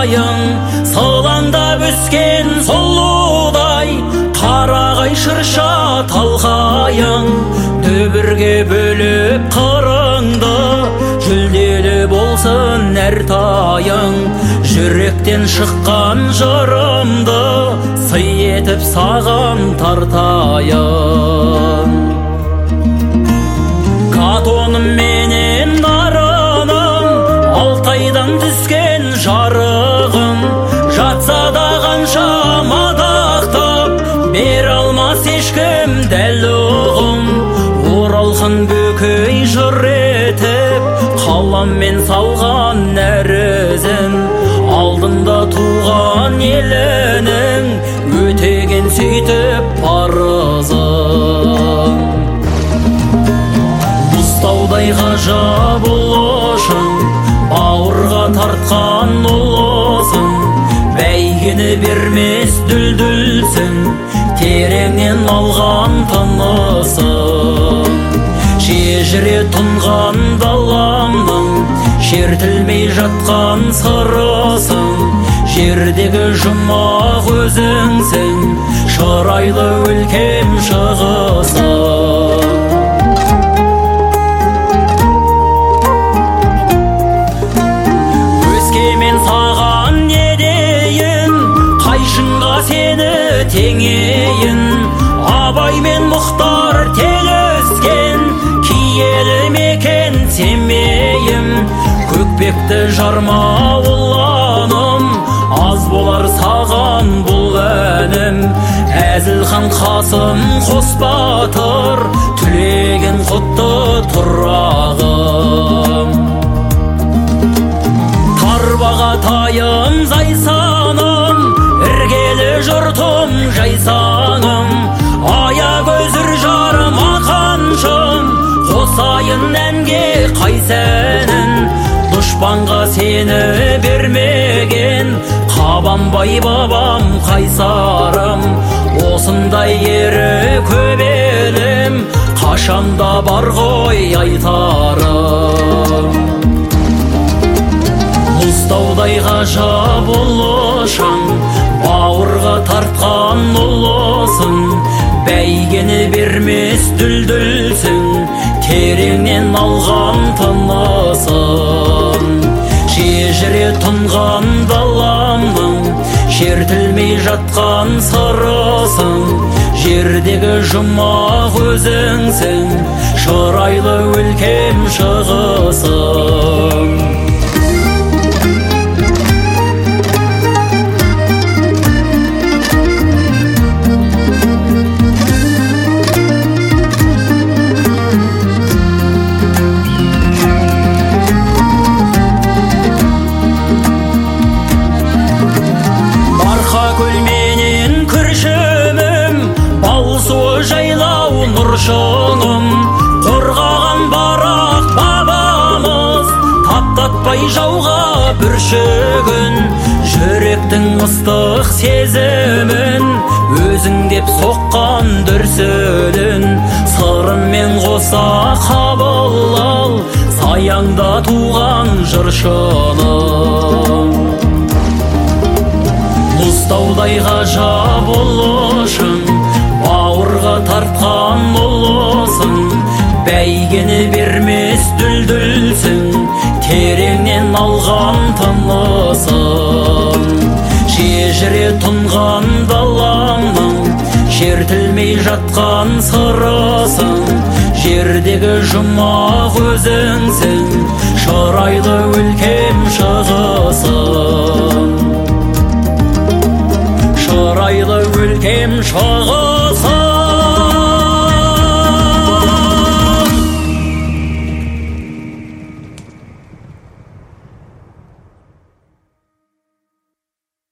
сайың, сылаңдап өскен сұлудай, қарағай шырша талқайың, дүбірге бөліп қырыңды, жүлделі болсын әр тайың. Жүректен шыққан жырымды сый етіп саған тартайын. Катоным менен нарыным, Алтайдан түскен жарығым, жатса да қанша мадақтап, бере алмас ешкім дәл ұғым. Оралхан бөкей жыр етіп, қаламмен салған әр ізін, алдында туған елінің өтеген сөйтіп парызын. Мұзтаудай ғажап ұлышың, бауырға тартқан ұлысың, бәйгені бермес дүлдүлсің, тереңнен алған тынысың. Шежіре тұнған даламның, шертілмей жатқан сырысың, жердегі жұмақ өзіңсің, шырайлы өлкем шығысың. Өскемен саған не дейін, қайшынға сені теңейін, Абай мен Мұхтар телескен киелі мекен семейім. Көкпекті жарма ұланым, аз болар саған бұл әнім. Әзілхан Қасым қос батыр, түлеген құтты тұрағым. Тарбағатайым зайсаным, іргелі жұртым жайсаңым, аягөз үржарым ақаншым, қосайын әнге қайсәнін. Дұшпанға сені бермеген Қабанбай бабам қайсарым, осындай ері көп елім, қашанда бар ғой айтарым. Мұзтаудай ғажап ұлышың, бауырға тартқан ұлысың, бәйгені бермес дүлдүлсің, тереңнен алған тынысың. Шежіре тұнған даламның, шертілмей жатқан сырысың, жердегі жұмақ өзіңсің, шырайлы өлкем шығысың. Нұршыңым қорғаған барақ бабамыз, таптатпай жауға бүршігін, жүректің ыстық сезімін, өзің деп соққан дүрсілін, сырыммен қоса қабыл ал, саяңда туған жыршының. Мұзтаудай ғажап ұлышың, бауырға тартқан ұлысың, бәйгені бермес дүлдүлсің, тереңнен алған тынысың. Шежіре тұнған даламның, шертілмей жатқан сырысың, жердегі жұмақ өзіңсің, шырайлы өлкем